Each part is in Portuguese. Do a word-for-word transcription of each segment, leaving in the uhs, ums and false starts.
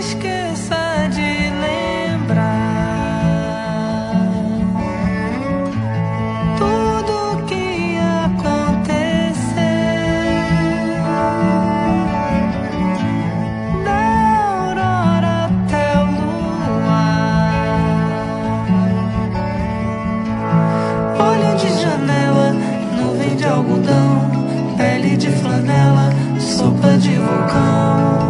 esqueça de lembrar tudo que aconteceu, da aurora até o luar. Olho de janela, nuvem de algodão, pele de flanela, sopa de vulcão,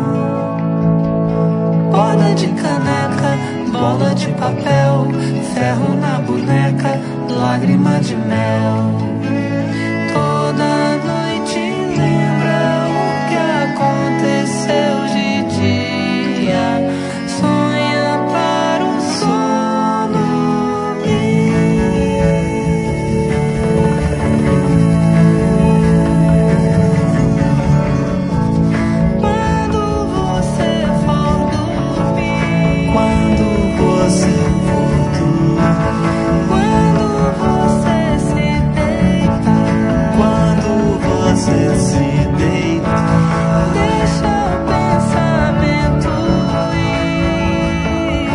borda de caneca, bola de papel, ferro na boneca, lágrima de mel. Toda noite lembra o que aconteceu de dia, sonha para o sono vir. Quando você for dormir, Quando você for dormir, quando você se deitar, quando você se deitar, deixa o pensamento ir,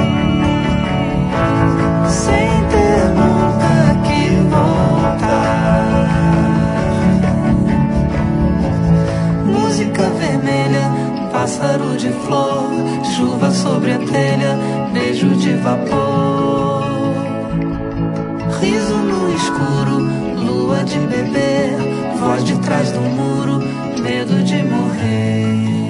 sem ter nunca que voltar. Música vermelha, pássaro de flor, chuva sobre a telha, beijo de vapor, riso no escuro, lua de beber, voz de trás do muro, medo de morrer.